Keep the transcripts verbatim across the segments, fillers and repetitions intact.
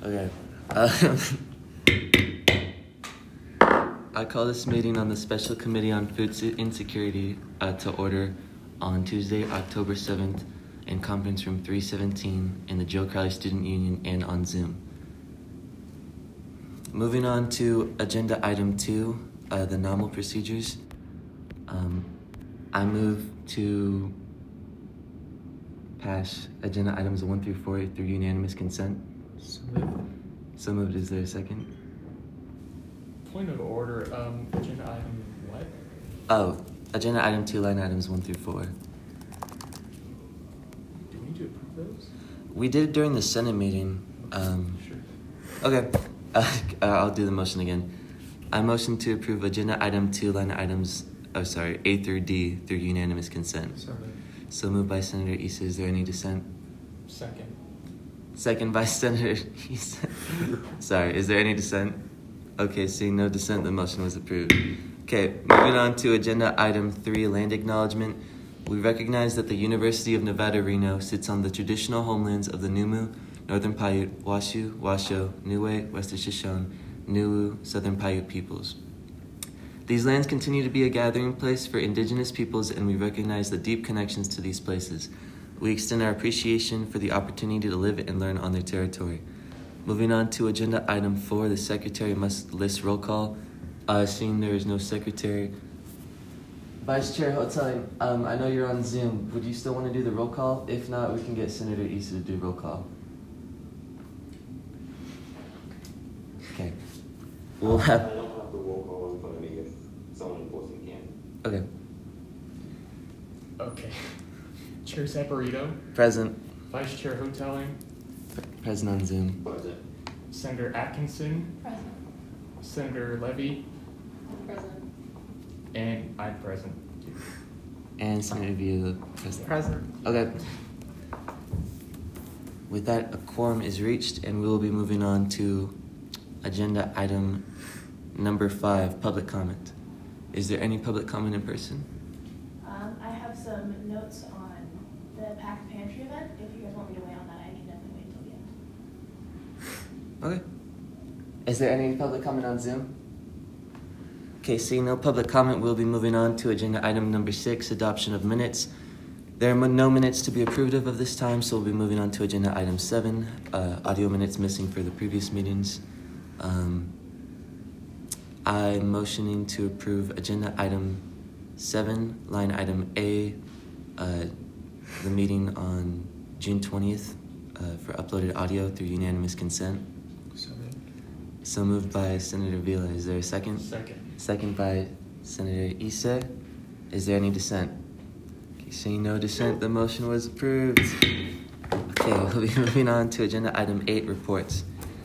Okay. Uh, I call this meeting on the Special Committee on Food Insecurity uh, to order on Tuesday, October seventh, in conference room three seventeen in the Joe Crowley Student Union and on Zoom. Moving on to agenda item two, uh, the normal procedures. Um, I move to pass agenda items one through four through unanimous consent. So moved. So moved. Is there a second? Point of order, um, agenda item what? Oh, agenda item two, line items one through four. Do we need to approve those? We did it during the Senate meeting. Um, Sure. okay, uh, I'll do the motion again. I motion to approve agenda item two, line items, oh sorry, A through D through unanimous consent. So moved. So moved by Senator Issa. Is there any dissent? Second. Second by Senator Issa. Sorry, is there any dissent? Okay, seeing no dissent, the motion was approved. Okay, moving on to agenda item three, land acknowledgement. We recognize that the University of Nevada, Reno sits on the traditional homelands of the Numu, Northern Paiute, Washoe, Washoe, Niue, Western Shoshone, Niue, Southern Paiute peoples. These lands continue to be a gathering place for indigenous peoples, and we recognize the deep connections to these places. We extend our appreciation for the opportunity to live and learn on their territory. Moving on to agenda item four, the secretary must list roll call. Uh, seeing there is no secretary. Vice Chair Hoteling, um, I know you're on Zoom. Would you still want to do the roll call? If not, we can get Senator Issa to do roll call. Okay. We'll have... I don't have the roll call in front of me if someone important can. Okay. Okay. Chair Saporito, Present. Vice Chair Hoteling, Present on Zoom. Present. Senator Atkinson, Present. Senator Levy, Present. and I'm present. And Senator Villa, present. Present. Okay. With that, a quorum is reached, and we will be moving on to agenda item number five, public comment. Is there any public comment in person? Um, I have some notes on the packed pantry event. If you guys want me to wait on that, I can definitely wait till the end. Okay. Is there any public comment on Zoom? Okay, seeing no public comment, we'll be moving on to agenda item number six, adoption of minutes. There are no minutes to be approved of of this time, so we'll be moving on to agenda item seven, uh, audio minutes missing for the previous meetings. Um, I'm motioning to approve agenda item seven, line item A, uh, the meeting on June twentieth uh, for uploaded audio through unanimous consent. So moved. So moved by Senator Villa. Is there a second? Second. Second by Senator Issa. Is there any dissent? Okay, seeing no dissent, the motion was approved. Okay, we'll be moving on to agenda item eight, reports.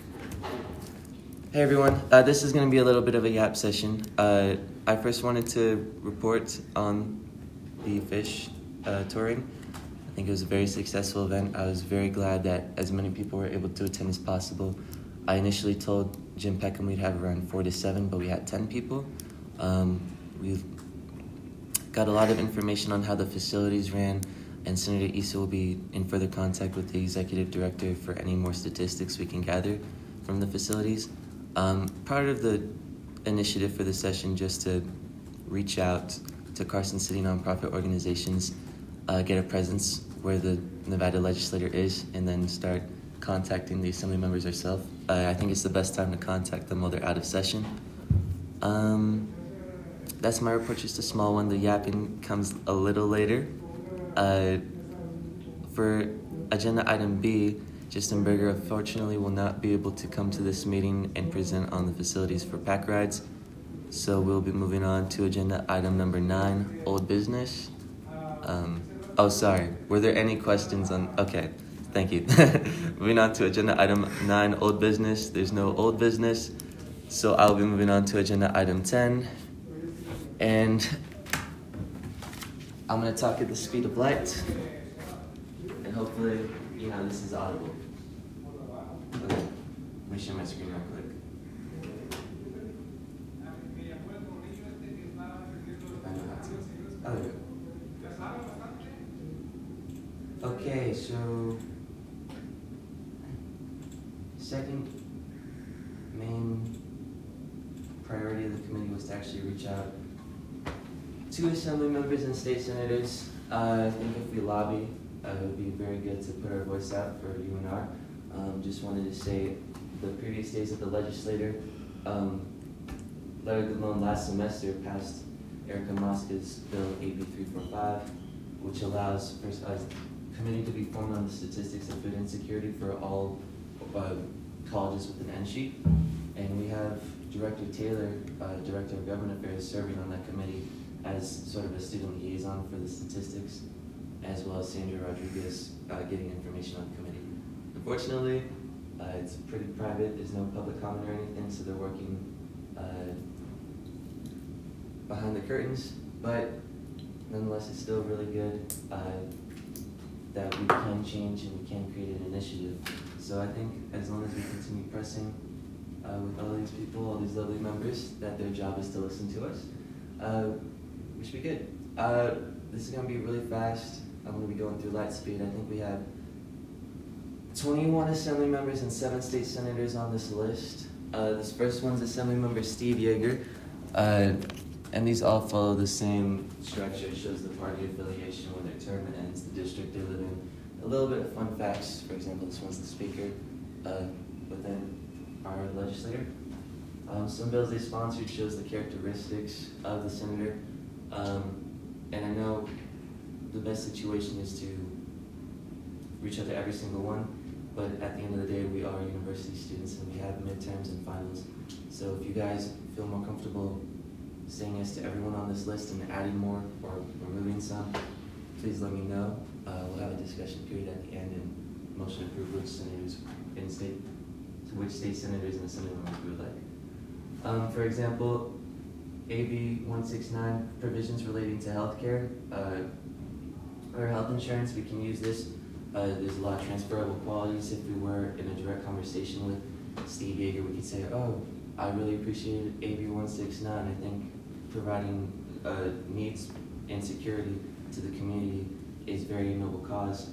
Hey everyone, uh, this is going to be a little bit of a yap session. Uh, I first wanted to report on the fish uh, touring. I think it was a very successful event. I was very glad that as many people were able to attend as possible. I initially told Jim Peckham we'd have around four to seven, but we had ten people. Um, we've got a lot of information on how the facilities ran, and Senator Issa will be in further contact with the executive director for any more statistics we can gather from the facilities. Um, part of the initiative for the session, just to reach out to Carson City nonprofit organizations, uh, get a presence where the Nevada legislator is, and then start contacting the assembly members ourselves. Uh, I think it's the best time to contact them while they're out of session. Um, that's my report, just a small one. The yapping comes a little later. Uh, for agenda item B, Justin Berger unfortunately will not be able to come to this meeting and present on the facilities for pack rides. So we'll be moving on to agenda item number nine, old business. Um, oh, sorry. Were there any questions on, okay. Thank you. Moving on to agenda item nine, old business. There's no old business. So I'll be moving on to agenda item ten. And I'm going to talk at the speed of light. And hopefully, you know, this is audible. Okay. Let me share my screen real quick. I know how to. Oh, there we go. Okay, so second main priority of the committee was to actually reach out to assembly members and state senators. Uh, I think if we lobby, uh, it would be very good to put our voice out for U N R. Um, just wanted to say the previous days of the legislature, um, Larry Goodlone last semester passed Erica Mosca's bill A B three forty-five, which allows for a committee to be formed on the statistics of food insecurity for all uh, colleges with an N sheet. And we have Director Taylor, uh, Director of Government Affairs, serving on that committee as sort of a student liaison for the statistics, as well as Sandra Rodriguez uh, getting information on the committee. Unfortunately, uh, it's pretty private. There's no public comment or anything, so they're working uh, behind the curtains. But nonetheless, it's still really good uh, that we can change and we can create an initiative. So I think as long as we continue pressing uh, with all these people, all these lovely members, that their job is to listen to us, uh, we should be good. Uh, this is going to be really fast. I'm going to be going through light speed. I think we have twenty-one assembly members and seven state senators on this list. Uh, this first one's Assembly Member Steve Yeager. Uh, and these all follow the same structure. It shows the party affiliation, when their term ends, the district they live in. A little bit of fun facts. For example, this one's the speaker uh, within our legislature. Um, some bills they sponsored shows the characteristics of the senator. Um, and I know the best situation is to reach out to every single one, but at the end of the day, we are university students and we have midterms and finals. So if you guys feel more comfortable saying yes to everyone on this list and adding more or removing some, please let me know. Uh, we'll have a discussion period at the end and motion to approve which senators in state, which state senators and assembly members we would like. Um, for example, A B one sixty-nine, provisions relating to healthcare uh, or health insurance. We can use this. Uh, there's a lot of transferable qualities. If we were in a direct conversation with Steve Yeager, we could say, oh, I really appreciated A B one sixty-nine. I think providing uh, needs and security to the community is a very noble cause.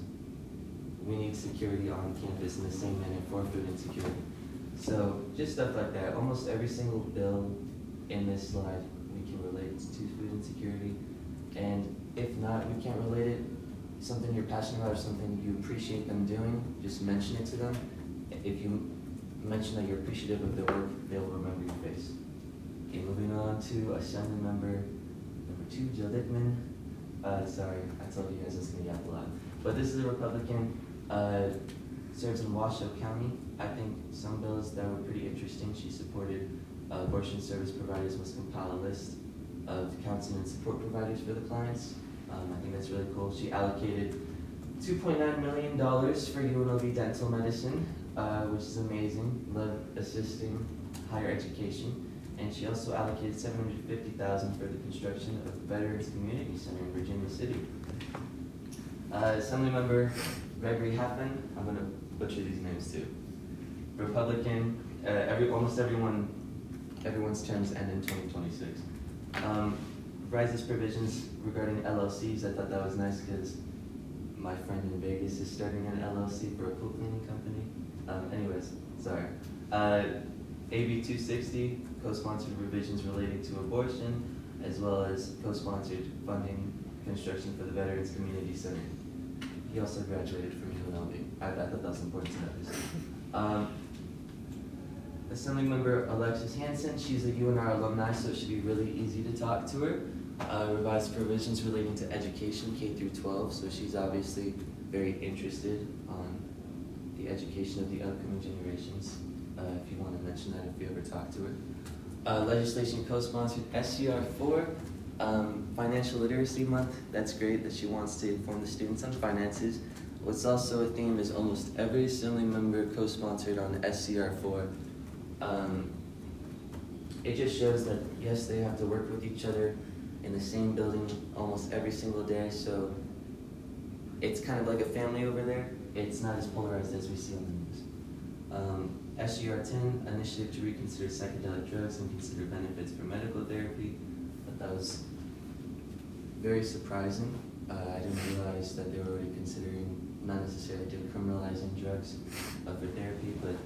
We need security on campus in the same manner for food insecurity. So just stuff like that. Almost every single bill in this slide we can relate to food insecurity. And if not, we can't relate it, something you're passionate about or something you appreciate them doing, just mention it to them. If you mention that you're appreciative of their work, they'll remember your face. Okay, moving on to Assembly Member number two, Jill Dickman. Uh, sorry, I told you guys I was going to yap a lot. But this is a Republican, uh, serves in Washoe County. I think some bills that were pretty interesting. She supported uh, abortion service providers must compile a list of counseling and support providers for the clients. Um, I think that's really cool. She allocated two point nine million dollars for U N L V dental medicine, uh, which is amazing. Love assisting higher education. And she also allocated seven hundred fifty thousand dollars for the construction of the Veterans Community Center in Virginia City. Uh, Assembly Member Gregory Halfman, I'm going to butcher these names too. Republican, uh, every almost everyone, everyone's terms end in twenty twenty-six. Um, Rises provisions regarding L L Cs. I thought that was nice because my friend in Vegas is starting an L L C for a pool cleaning company. Um, anyways, sorry. Uh, A B two sixty, co-sponsored revisions related to abortion, as well as co-sponsored funding construction for the Veterans Community Center. He also graduated from U N L V. I, I thought that was important to notice. Um, Assembly Member Alexis Hansen, she's a U N R alumni, so it should be really easy to talk to her. Uh, revised provisions relating to education, K through twelve, so she's obviously very interested on the education of the upcoming generations. Uh, if you want to mention that, if you ever talk to her. Uh, legislation co-sponsored S C R four, um, Financial Literacy Month. That's great that she wants to inform the students on finances. What's also a theme is almost every assembly member co-sponsored on S C R four. Um, it just shows that, yes, they have to work with each other in the same building almost every single day, so it's kind of like a family over there. It's not as polarized as we see on the news. Um, S G R ten, initiative to reconsider psychedelic drugs and consider benefits for medical therapy. But that was very surprising. Uh, I didn't realize that they were already considering not necessarily decriminalizing drugs uh, for therapy, but it,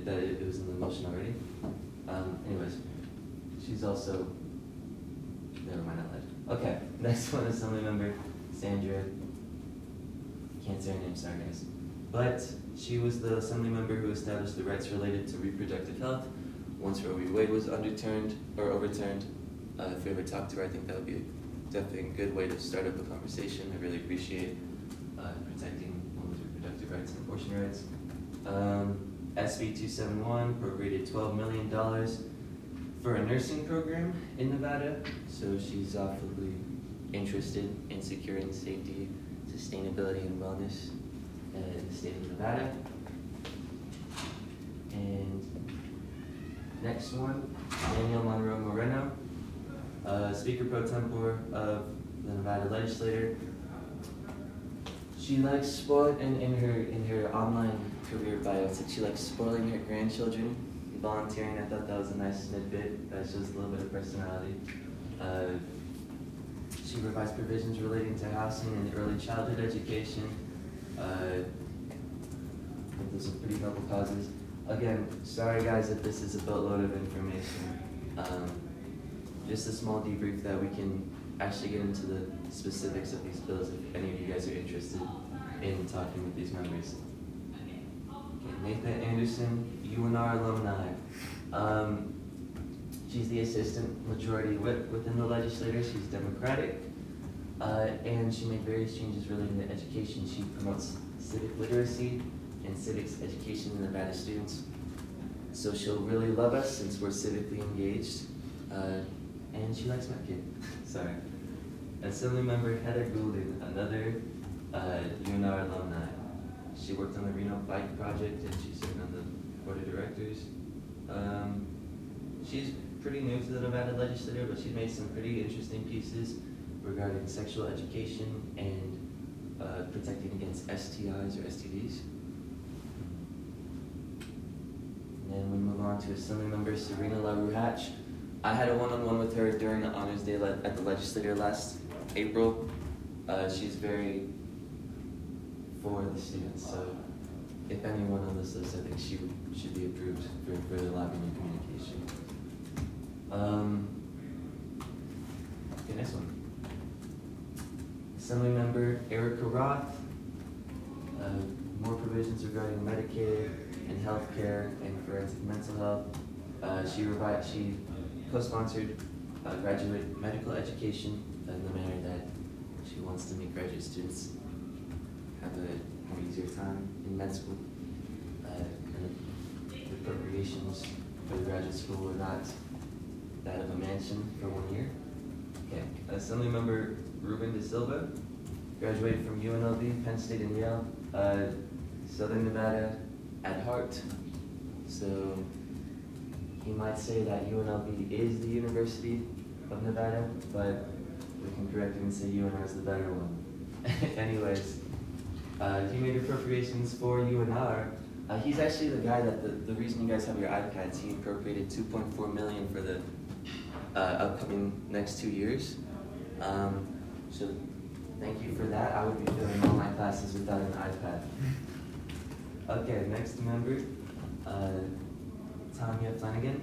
that it, it was in the motion already. Um, anyways, she's also, never mind, I lied. Okay, next one, Assembly Member Sandra, can't say her name, sorry guys. But she was the Assembly Member who established the rights related to reproductive health. Once Roe v. Wade was underturned, or overturned, uh, if we ever talked to her, I think that would be a, definitely a good way to start up a conversation. I really appreciate uh, protecting women's reproductive rights and abortion rights. Um, S B two seventy-one appropriated twelve million dollars for a nursing program in Nevada, so she's awfully interested in securing safety, sustainability, and wellness uh, in the state of Nevada. And next one, Daniel Monroe Moreno, uh, Speaker Pro Tempore of the Nevada Legislature. She likes sport, and in her in her online career bio, it said she likes spoiling her grandchildren, volunteering. I thought that was a nice snippet. That shows a little bit of personality. Uh, she provides provisions relating to housing and early childhood education. Uh, those are pretty noble causes. Again, sorry guys if this is a boatload of information. Um, just a small debrief that we can actually get into the specifics of these bills if any of you guys are interested in talking with these members. Okay, Nathan Anderson, U N R alumni. Um, she's the assistant majority whip within the legislature. She's Democratic, uh, and she made various changes relating to education. She promotes civic literacy and civics education in Nevada students. So she'll really love us since we're civically engaged. Uh, and she likes my kid. Sorry. Assemblymember Heather Goulden, another uh, U N R alumni. She worked on the Reno Bike Project and she served on the board of directors. Um, she's pretty new to the Nevada legislature, but she made some pretty interesting pieces regarding sexual education and uh, protecting against S T Is or S T Ds. And then we move on to Assemblymember Serena LaRue Hatch. I had a one-on-one with her during the Honors Day le at the legislature last April. Uh, she's very for the students, so if anyone on this list, I think she would, should be approved for further lobbying and communication. Um, okay, next one. Assemblymember Erica Roth. Uh, more provisions regarding Medicaid and healthcare and forensic mental health. Uh, she revi she co-sponsored uh, graduate medical education in the manner that she wants to make graduate students have a more easier time in med school. Uh, and the appropriations for the graduate school were not that of a mansion for one year. Okay, Assemblymember Ruben De Silva graduated from U N L V, Penn State, and Yale. Uh, Southern Nevada at heart. So he might say that U N L V is the University of Nevada, but we can correct him and say U N R is the better one. Anyways, uh, he made appropriations for U N R. Uh, he's actually the guy that the, the reason you guys have your iPads, he appropriated two point four million dollars for the uh, upcoming next two years. Um, so thank you for that. I would be doing all my classes without an iPad. Okay, next member, uh, Tanya Flanagan.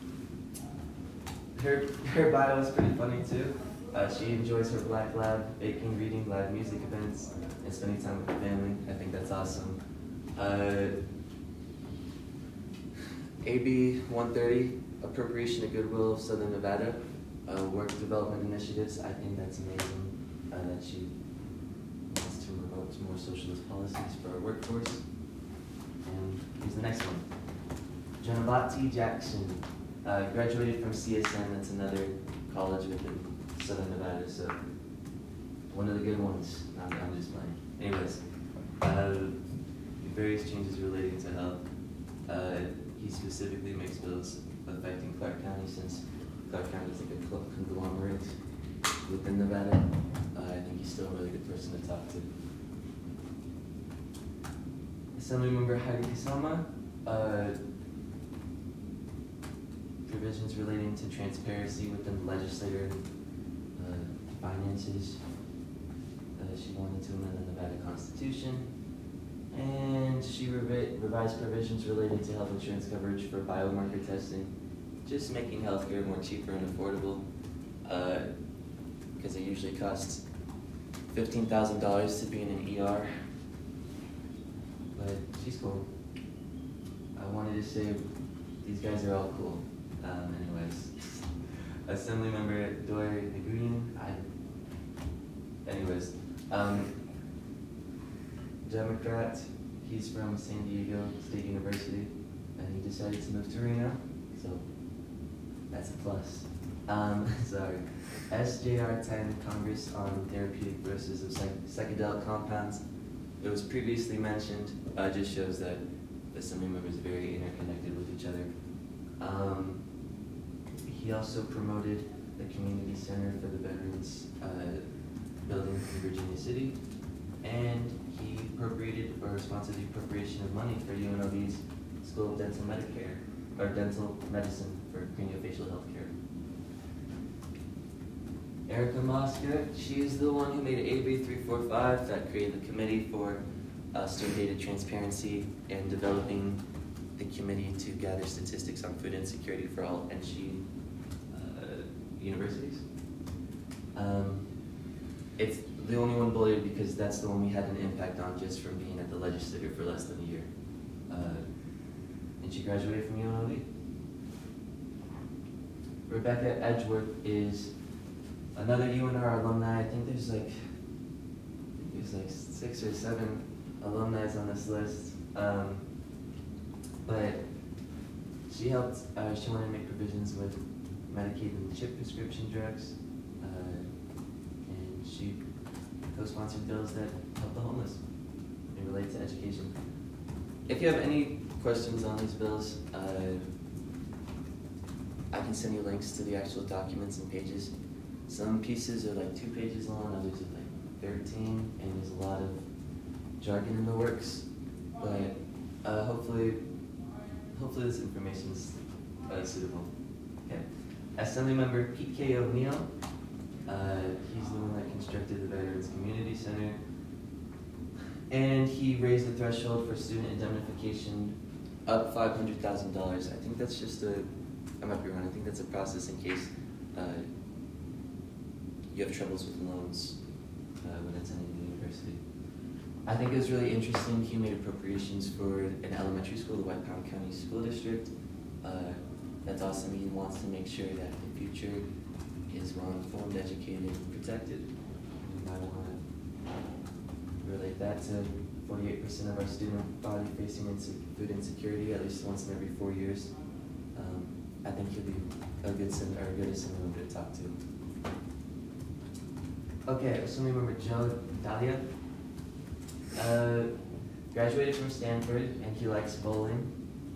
Her, her bio is pretty funny too. Uh, she enjoys her Black Lab, baking, reading, live music events, and spending time with her family. I think that's awesome. Uh, A B one thirty, appropriation of goodwill of Southern Nevada, uh, work development initiatives. I think that's amazing uh, that she wants to promote more socialist policies for our workforce. And here's the next one. Janavati Jackson, uh, graduated from C S N, that's another college within Southern Nevada, so one of the good ones. I'm, I'm just playing. Anyways, uh, various changes relating to health. Uh, he specifically makes bills affecting Clark County since Clark County is like a conglomerate within Nevada. Uh, I think he's still a really good person to talk to. Assemblymember Heidi Kasama, uh, provisions relating to transparency within the legislature, uh, finances. Uh, she wanted to amend the Nevada Constitution. And she revi- revised provisions related to health insurance coverage for biomarker testing, just making healthcare more cheaper and affordable, because uh, it usually costs fifteen thousand dollars to be in an E R. But she's cool. I wanted to say these guys are all cool. Um, anyways, Assemblymember Dory Nguyen, I, anyways, um, Democrat, he's from San Diego State University, and he decided to move to Reno, so that's a plus. Um, sorry. S J R ten, Congress on Therapeutic Doses of psych- Psychedelic Compounds. It was previously mentioned, uh, just shows that the Assembly members are very interconnected with each other. Um, he also promoted the Community Center for the Veterans uh, building in Virginia City, and he appropriated or sponsored the appropriation of money for U N L V's School of Dental Medicare, or Dental Medicine for craniofacial health care. Erica Mosca, she is the one who made A B three forty-five that created the committee for uh, student data transparency and developing the committee to gather statistics on food insecurity for all N S H E uh, universities. Um, it's the only one bullied because that's the one we had an impact on just from being at the legislature for less than a year. Uh, and she graduated from U N L V. Rebecca Edgeworth is another U N R alumni. I think there's like there's like six or seven alumni on this list. Um, but she helped. Uh, she wanted to make provisions with Medicaid and CHIP prescription drugs, uh, and she co-sponsored bills that help the homeless and relate to education. If you have any questions on these bills, uh, I can send you links to the actual documents and pages. Some pieces are like two pages long, others are like thirteen, and there's a lot of jargon in the works. But uh, hopefully, hopefully this information is uh, suitable. Okay. Assemblymember Pete K. O'Neill, uh, he's the one that constructed the Veterans Community Center, and he raised the threshold for student indemnification up five hundred thousand dollars. I think that's just a, I might be wrong, I think that's a process in case uh, you have troubles with loans uh, when attending the university. I think it was really interesting. He made appropriations for an elementary school, the White Pound County School District. Uh, that's awesome. He wants to make sure that the future is well-informed, educated, and protected. You might want to relate that to forty-eight percent of our student body facing inse- food insecurity at least once in every four years. Um, I think he'll be a good sen- or a good assembly to talk to. Okay, Assemblymember Joe Dahlia. Uh, graduated from Stanford, and he likes bowling.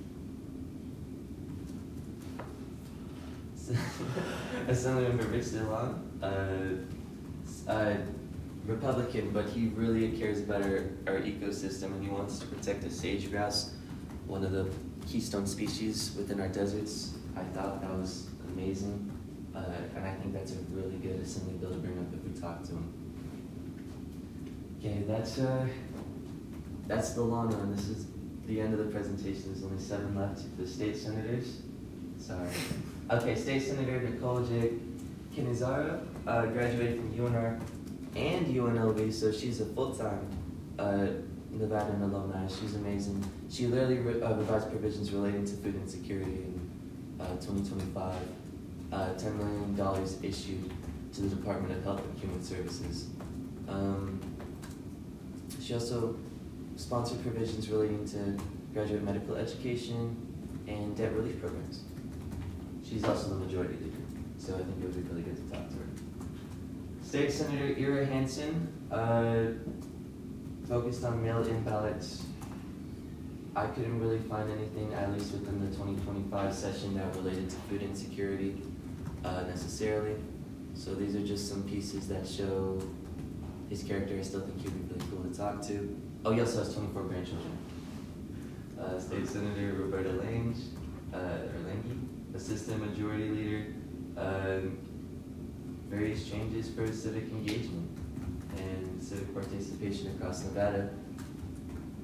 Assemblymember Rich DeLong, uh, uh, Republican, but he really cares about our, our ecosystem, and he wants to protect the sage grouse, one of the keystone species within our deserts. I thought that was amazing, uh, and I think that's a really good assembly bill to bring up if we talk to him. Okay, that's uh, that's the long one. This is the end of the presentation. There's only seven left. The state senators. Sorry. Okay, State Senator Nicole J. Kinizara uh, graduated from U N R and U N L V, so she's a full-time uh, Nevadan alumni. She's amazing. She literally re- uh, revised provisions relating to food insecurity in uh, twenty twenty-five. Uh, ten million dollars issued to the Department of Health and Human Services. Um, she also sponsored provisions relating to graduate medical education and debt relief programs. She's also the majority leader, so I think it would be really good to talk to her. State Senator Ira Hansen uh, focused on mail-in ballots. I couldn't really find anything, at least within the twenty twenty-five session, that related to food insecurity uh, necessarily. So these are just some pieces that show his character. I still think he would be really cool to talk to. Oh, he also has twenty-four grandchildren. Uh, State Senator Roberta Lange, uh, or Lange, Assistant Majority Leader, um, various changes for civic engagement and civic participation across Nevada.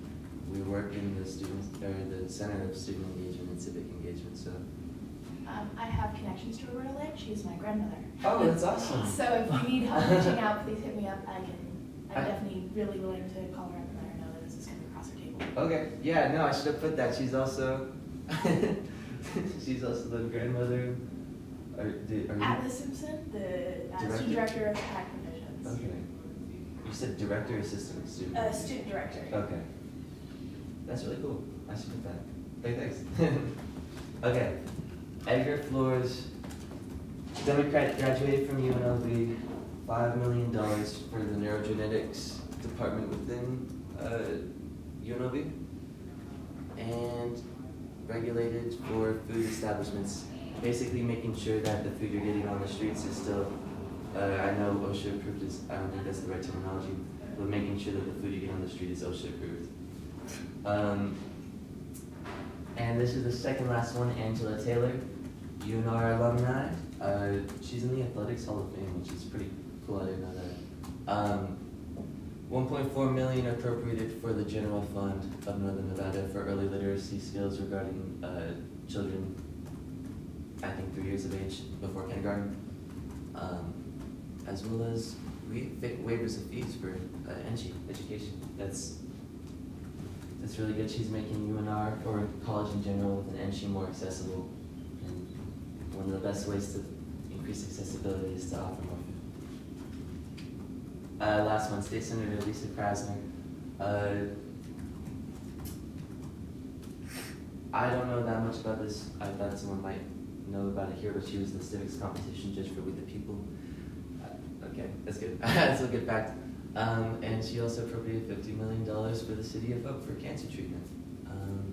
we work in the student or the Center of Student Engagement and Civic Engagement. So. Um, I have connections to Roberta Lake. She's my grandmother. Oh, that's awesome. So if you need help reaching out, please hit me up. I can. I'm I- definitely really willing to call her up and let her know that this is coming across her table. Okay. Yeah. No, I should have put that. She's also. she's also the grandmother. Are, do, are you? Atlas Simpson, the uh, Director? student director of PAC Provisions. Okay. You said director, assistant, student. Uh, student director. Okay. That's really cool. I should put that. Hey, thanks. Okay. Edgar Flores, Democrat, graduated from U N L V, five million dollars for the neurogenetics department within uh, U N L V, and regulated for food establishments, basically making sure that the food you're getting on the streets is still, uh, I know OSHA approved is, I don't think that's the right terminology, but making sure that the food you get on the street is OSHA approved. Um, and this is the second last one, Angela Taylor, U N R alumni. Uh, she's in the Athletics Hall of Fame, which is pretty cool. I didn't know that. Um, one point four million dollars appropriated for the general fund of Northern Nevada for early literacy skills regarding uh, children, I think three years of age before kindergarten, um, as well as wa- waivers of fees for uh, N G education. That's that's really good. She's making U N R or college in general with an N G more accessible. One of the best ways to increase accessibility is to offer more food. Uh, last one, State Senator Lisa Krasner. Uh, I don't know that much about this. I thought someone might know about it here, but she was the civics competition judge for We the People. Uh, okay, that's good. That's a good fact. Um, and she also appropriated fifty million dollars for the City of Hope for cancer treatment. Um,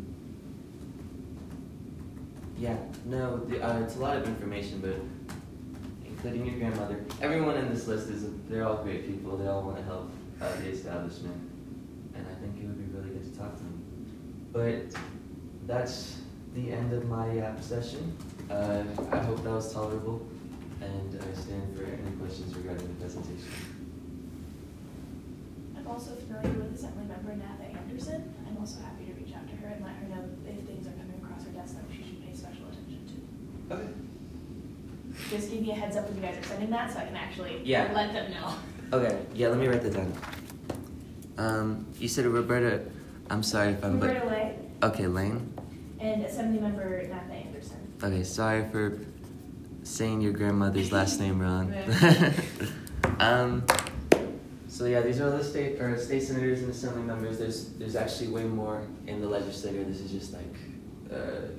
Yeah, no, the, uh, it's a lot of information, but including your grandmother, everyone in this list is, they're all great people. They all want to help uh, the establishment, and I think it would be really good to talk to them. But that's the end of my yap session. Uh, I hope that was tolerable, and I stand for any questions regarding the presentation. I'm also familiar with Assembly Member Natha Anderson. I'm also happy to reach out to her and let her know if things are coming across her desk that she should pay special attention to. Okay. Just give me a heads up when you guys are sending that so I can actually Yeah. let them know. Okay, yeah, let me write that down. Um, you said Roberta, I'm sorry if I'm... Roberta Lay Okay, Lane. and Assembly Member Natha Anderson. Okay, sorry for saying your grandmother's last name wrong. um, so yeah, these are all the state or state senators and assembly members. There's there's actually way more in the legislature. This is just like uh,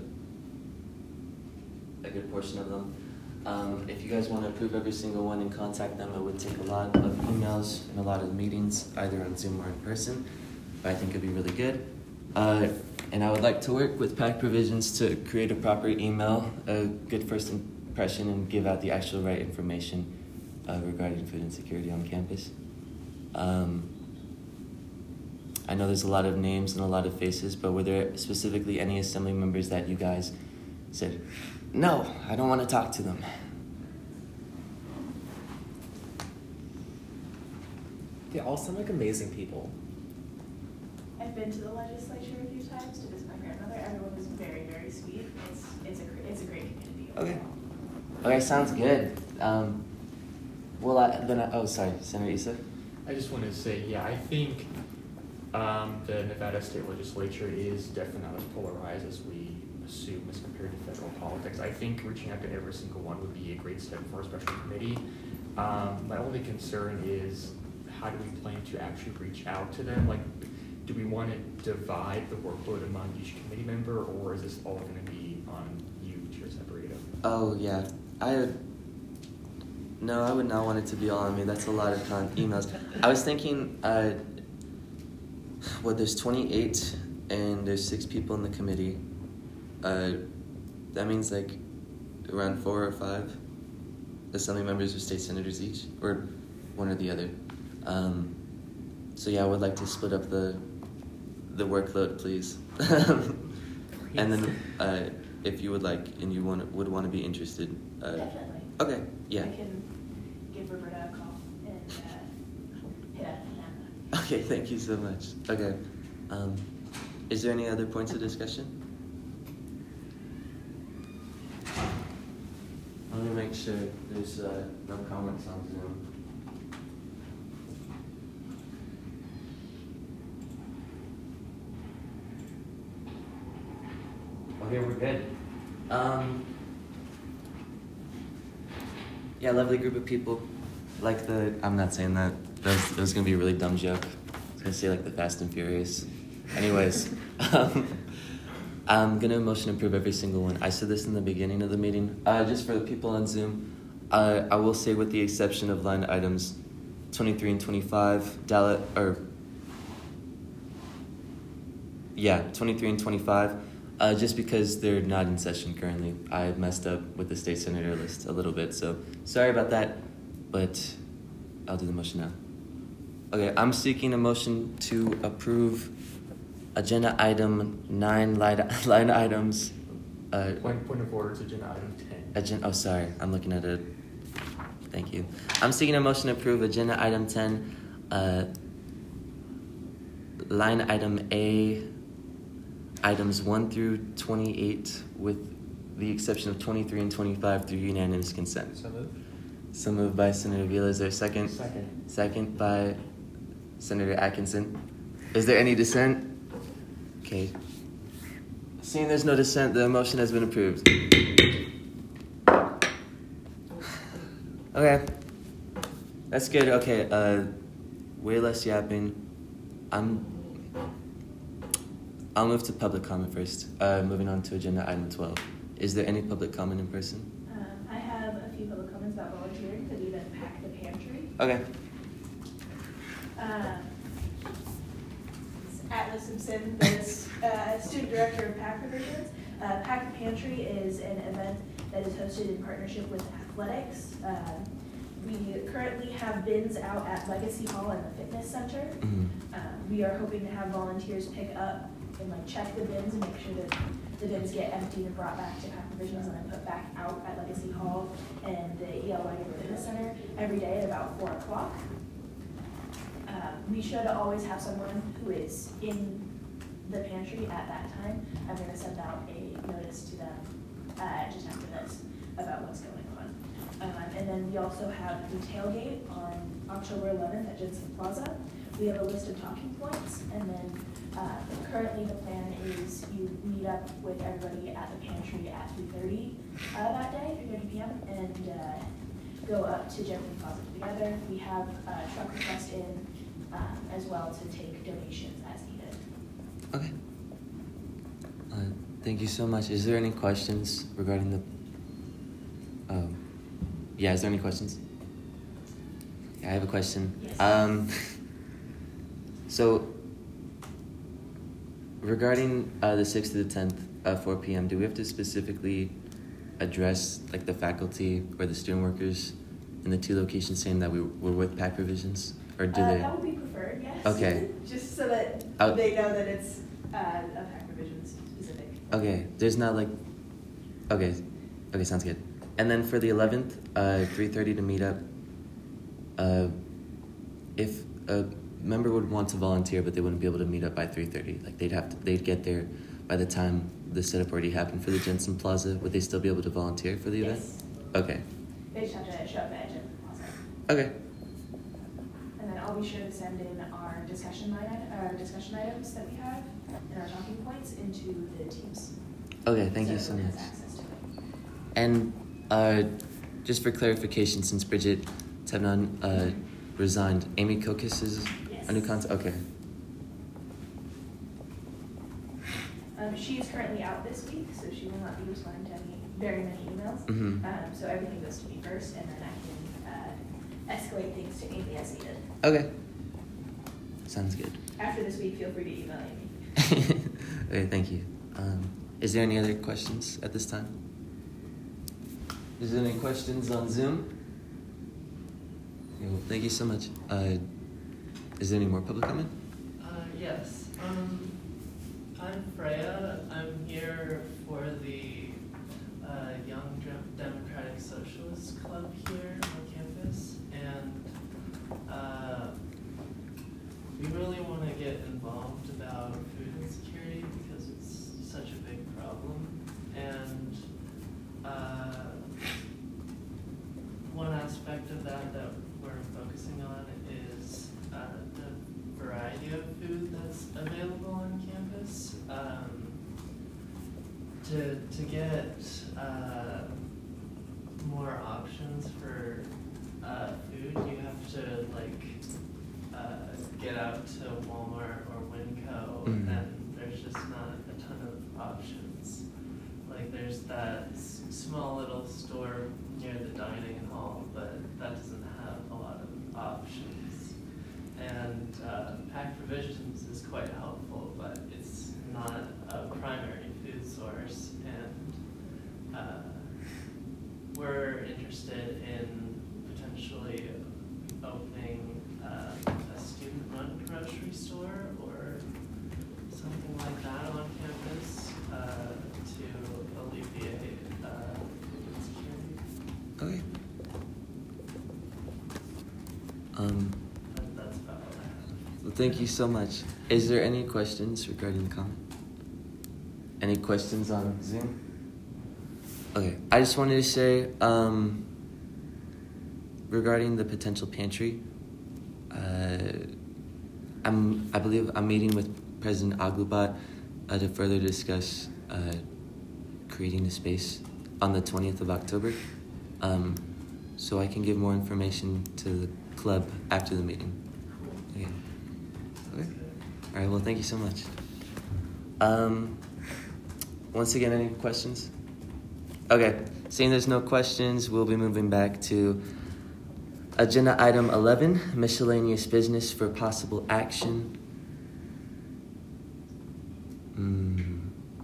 a good portion of them. Um, if you guys want to approve every single one and contact them, it would take a lot of emails and a lot of meetings, either on Zoom or in person. But I think it'd be really good. Uh, and I would like to work with PAC Provisions to create a proper email, a good first impression, and give out the actual right information uh, regarding food insecurity on campus. Um, I know there's a lot of names and a lot of faces, but were there specifically any assembly members that you guys said, no, I don't want to talk to them? They all sound like amazing people. I've been to the legislature a few times to visit my grandmother. Everyone was very, very sweet. It's it's a gr- it's a great community. Okay. Okay, sounds good. Um, well, I, then I, oh, sorry, Senator Issa. I just wanted to say, yeah, I think um, the Nevada state legislature is definitely not as polarized as we assume as compared to federal politics. I think reaching out to every single one would be a great step for a special committee. Um, my only concern is, how do we plan to actually reach out to them? Like, do we want to divide the workload among each committee member, or is this all going to be on you to separate them? Oh, yeah. I would, no, I would not want it to be all on me. That's a lot of con- emails. I was thinking, uh, well, there's twenty-eight, and there's six people in the committee. Uh, that means like around four or five assembly members or state senators each, or one or the other. Um, so yeah, I would like to split up the the workload, please. And then, uh, if you would like, and you want would want to be interested. Uh, Definitely. Okay. Yeah. I can give Roberta a call and uh, hit up Natha. Okay. Thank you so much. Okay. Um, Is there any other points of discussion? Let me make sure there's uh, no comments on Zoom. Okay, we're good. Um, yeah, lovely group of people. Like the, I'm not saying that. That was, that was going to be a really dumb joke. I was going to say like the Fast and Furious. Anyways, um, I'm going to motion approve every single one. I said this in the beginning of the meeting. Uh, just for the people on Zoom, uh, I will say with the exception of line items twenty-three and twenty-five, Dallas, or, yeah, twenty-three and twenty-five, uh, just because they're not in session currently. I messed up with the state senator list a little bit, so sorry about that, but I'll do the motion now. Okay, I'm seeking a motion to approve agenda item nine line, line items. Uh, Point, point of order to agenda item ten. Agenda, oh, sorry, I'm looking at it. Thank you. I'm seeking a motion to approve agenda item ten, uh, line item A, items one through twenty-eight, with the exception of twenty-three and twenty-five through unanimous consent. So moved. So moved by Senator Vila. Is there a second? Second. Second by Senator Atkinson. Is there any dissent? Okay. Seeing there's no dissent, the motion has been approved. Okay. That's good. Okay. Uh, way less yapping. I'm. I'll move to public comment first. Uh, moving on to agenda item twelve. Is there any public comment in person? Um, I have a few public comments about volunteering for the event Pack the Pantry. Okay. Um, Atlas Simpson, the uh, student director of Pack Provisions. Uh, Pack the Pantry is an event that is hosted in partnership with athletics. Uh, we currently have bins out at Legacy Hall and the Fitness Center. Mm-hmm. Uh, we are hoping to have volunteers pick up and like check the bins and make sure that the bins get emptied and brought back to Pack Provisions and then put back out at Legacy Hall and the E L Y Fitness Center every day at about four o'clock. Uh, we should always have someone who is in the pantry at that time. I'm going to send out a notice to them uh, just after this about what's going on. Um, and then we also have the tailgate on October eleventh at Jensen Plaza. We have a list of talking points, and then uh, currently the plan is you meet up with everybody at the pantry at three thirty uh, that day, three thirty p.m., and uh, go up to Jensen Plaza together. We have a truck request in um, as well to take donations as needed. Okay. Uh, thank you so much. Is there any questions regarding the? Um, yeah. Is there any questions? Yeah, I have a question. Yes. Um, so, regarding uh, the sixth to the tenth, uh, four p.m., do we have to specifically address like the faculty or the student workers in the two locations saying that we were with Pack Provisions, or do Uh, they? that would be preferred, yes. Okay. Just so that Oh. they know that it's uh, a Pack Provisions specific. Okay, there's not like, okay, okay, sounds good. And then for the eleventh, uh, three thirty to meet up. Uh, if a member would want to volunteer, but they wouldn't be able to meet up by three thirty, like they'd have to, they'd get there by the time the setup already happened for the Jensen Plaza. Would they still be able to volunteer for the event? Yes. Okay. They just have to show up at Jensen Plaza. Okay. And then I'll be sure to send in our discussion line, uh, discussion items that we have and our talking points into the teams. Okay. Thank you so everyone much. has access to it. And uh, just for clarification, since Bridget Tebnon uh, resigned, Amy Kokis is Yes. a new contact. Okay. Um, she is currently out this week, so she will not be responding to any very many emails. Mhm. Um, so everything goes to me first, and then I can uh, escalate things to Amy as needed. Okay. Sounds good. After this week, feel free to email Amy. Okay, thank you. Um, is there any other questions at this time? Is there any questions on Zoom? Okay, well, thank you so much. Uh, is there any more public comment? Uh, yes. Um, I'm Freya. I'm here for the uh, Young Democratic Socialist Club here on campus, and uh, we really want to get involved about food insecurity to to get uh, more options for uh, food, you have to like uh, get out to Walmart or Winco, Mhm. and there's just not a ton of options. Like there's that s- small little store near the dining hall, but that doesn't have a lot of options. And uh, packed provisions is quite helpful, but it's not a primary food source. And uh, we're interested in potentially opening uh, a student-run grocery store or something like that on campus uh, to alleviate uh, food insecurity. Okay. Um, And that's about all I have. well, thank you so much. Is there any questions regarding the comment? Any questions on Zoom? Okay, I just wanted to say, um, regarding the potential pantry, uh, I'm, I believe I'm meeting with President Aglubat uh, to further discuss uh, creating a space on the twentieth of October. Um, so I can give more information to the club after the meeting. Okay. Okay. All right, well, thank you so much. Um, once again, any questions? Okay, seeing there's no questions, we'll be moving back to agenda item eleven, miscellaneous business for possible action. Mm.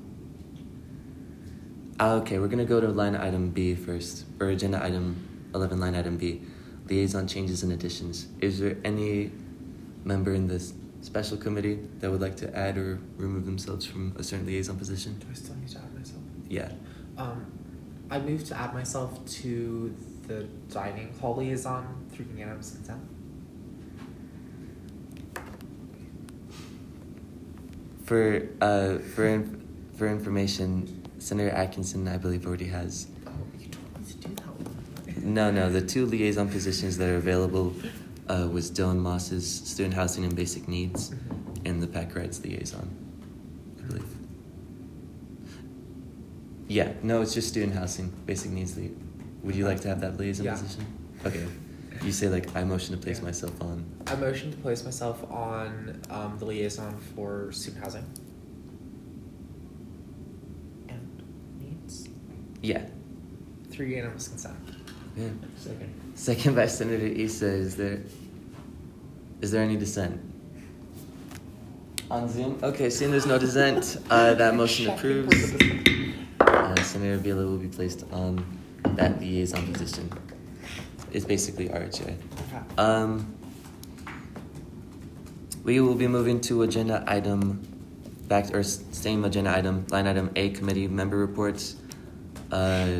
Ah, okay, we're gonna go to line item B first, or agenda item eleven, line item B, liaison changes and additions. Is there any member in this special committee that would like to add or remove themselves from a certain liaison position? Do I still need to add myself? Yeah. Um, I move to add myself to the dining hall liaison through unanimous consent. For uh for inf- for information, Senator Atkinson, I believe, already has. Oh, you told me to do that one. No, no. The two liaison positions that are available uh, was Dylan Moss's student housing and basic needs, Mhm. and the Pack Rides liaison, I believe. Yeah. No, it's just student housing, basic needs. Li- Would you like to have that liaison Yeah. position? Okay. You say like I motion to place Yeah. myself on. I motion to place myself on um, the liaison for student housing. And needs Yeah. through unanimous consent. Yeah. Second. Second by Senator Issa. Is there is there any dissent? On Zoom? Okay, seeing there's no dissent, uh, that motion approves. Uh, Senator Vila will be placed on that liaison position. It's basically R H A. Okay. Um, we will be moving to agenda item back or s- same agenda item, line item A, committee member reports. Uh,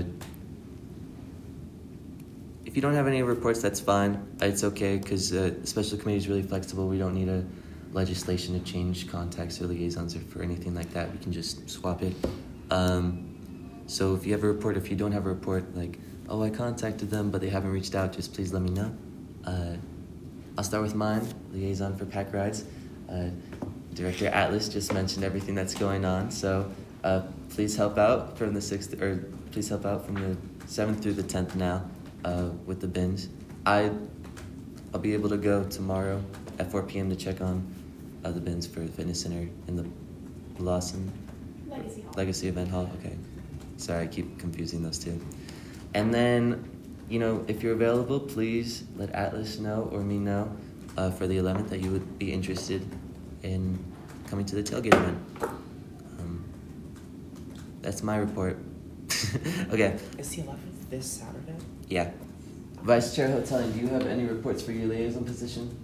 if you don't have any reports, that's fine. It's okay because uh, the special committee is really flexible. We don't need a legislation to change contacts or liaisons or for anything like that. We can just swap it. Um, so if you have a report, if you don't have a report, like, oh, I contacted them, but they haven't reached out, just please let me know. Uh, I'll start with mine, liaison for Pack Rides. Uh, Director Atlas just mentioned everything that's going on, so uh, please help out from the sixth, or please help out from the seventh through the tenth now uh, with the bins. I, I'll be able to go tomorrow at four p.m. to check on uh, the bins for the fitness center in the Lawson Legacy Hall. Legacy Event Hall. Okay, sorry, I keep confusing those two. And then, you know, if you're available, please let Atlas know or me know uh, for the eleventh that you would be interested in coming to the tailgate event. Um, that's my report. Okay, Is the eleventh this Saturday? yeah. Vice Chair Hotelling, do you have any reports for your liaison position?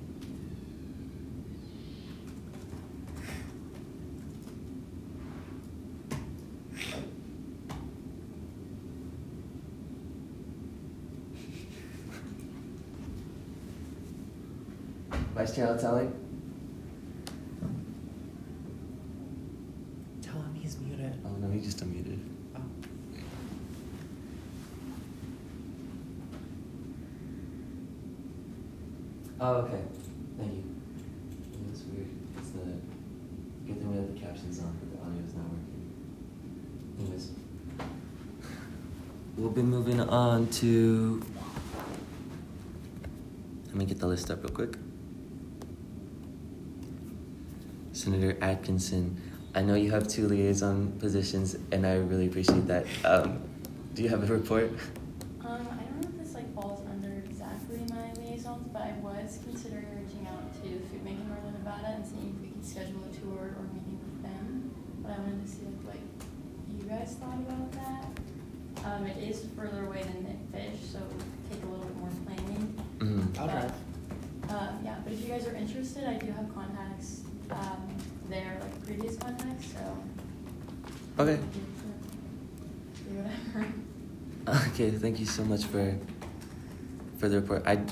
Vice Chair Hotelling? Tell him he's muted. Oh no, he just unmuted. Oh. Oh, okay. Thank you. Yeah, that's weird. It's the good thing we have the captions on, but the audio's not working. Anyways, we'll be moving on to. Let me get the list up real quick. Senator Atkinson, I know you have two liaison positions, and I really appreciate that. Um, do you have a report? Um, I don't know if this like falls under exactly my liaisons, but I was considering reaching out to Food Making Northern Nevada and seeing if we could schedule a tour or meeting with them. But I wanted to see if like you guys thought about that. Um, it is further away than Nick Fish, so it would take a little bit more planning. Mm-hmm. I'll drive. Um, yeah, but if you guys are interested, I do have contacts um, there, like previous contacts, so. Okay. Do whatever. Okay, thank you so much for for the report. I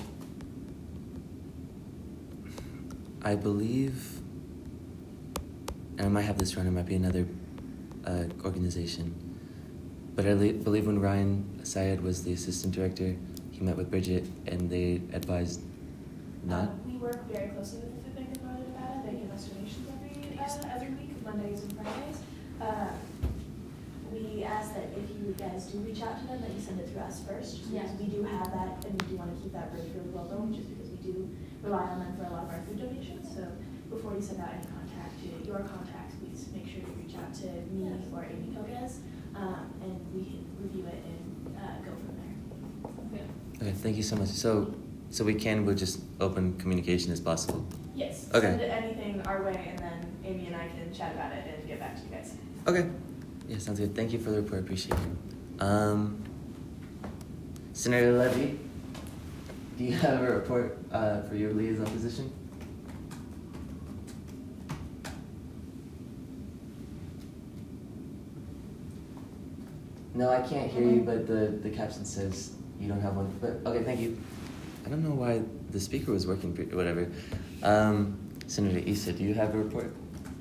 I believe, and I might have this wrong. It might be another uh, organization, but I le- believe when Ryan Syed was the assistant director, he met with Bridget and they advised not. Um, we work very closely with the Food Bank of Northern Nevada. They give us donations every, uh, every week, Mondays and Fridays. Uh, we ask that if you guys do reach out to them, that you send it through us first, just because Yes. we do have that, and we do want to keep that bridge really well known, just because we do rely on them for a lot of our food donations. So before you send out any contact to your contacts, please make sure you reach out to me or Amy Kogas, um, and we can review it and uh, go from there. Okay. Okay, thank you so much. So so we can with just open communication as possible. Yes. Okay. Send anything our way, and then Amy and I can chat about it and get back to you guys. Okay. Yeah, sounds good. Thank you for the report. Appreciate it. Um, Senator Levy, do you have a report uh, for your liaison position? No, I can't hear you, but the, the caption says you don't have one. But okay, thank you. I don't know why the speaker was working, pre- whatever. Um, Senator Issa, do you have a report?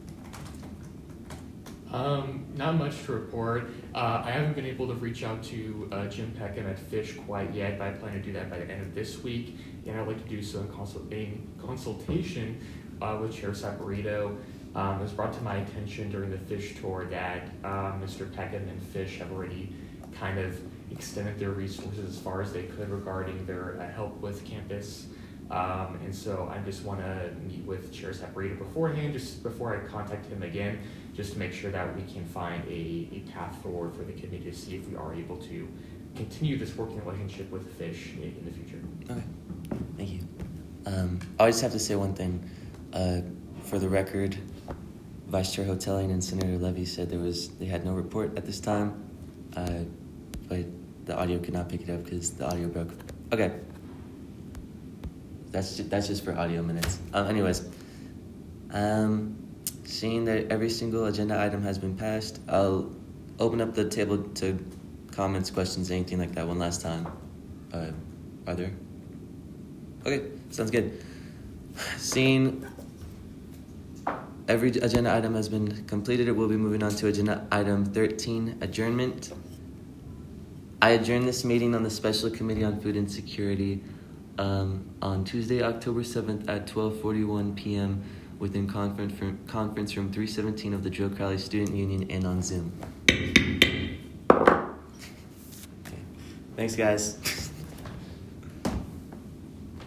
Um, not much to report. Uh, I haven't been able to reach out to uh, Jim Peckham at Fish quite yet, but I plan to do that by the end of this week. And I'd like to do so in, consult- in consultation uh, with Chair Saporito. Um, it was brought to my attention during the Fish tour that uh, Mister Peckham and Fish have already kind of extended their resources as far as they could regarding their uh, help with campus. Um, and so I just want to meet with Chair Saporito beforehand, just before I contact him again, just to make sure that we can find a, a path forward for the committee to see if we are able to continue this working relationship with Fish in, in the future. Okay, thank you. Um, I just have to say one thing. Uh, for the record, Vice Chair Hoteling and Senator Levy said there was they had no report at this time, uh, but the audio could not pick it up because the audio broke. Okay, that's just, that's just for audio minutes. Um, anyways, um, seeing that every single agenda item has been passed, I'll open up the table to comments, questions, anything like that one last time. Uh, are there? Okay, sounds good. Seeing every agenda item has been completed, we'll be moving on to agenda item thirteen, adjournment. I adjourned this meeting on the Special Committee on Food Insecurity um, on Tuesday, October seventh at twelve forty-one p.m. within conference room, conference room three seventeen of the Joe Crowley Student Union and on Zoom. Okay. Thanks, guys.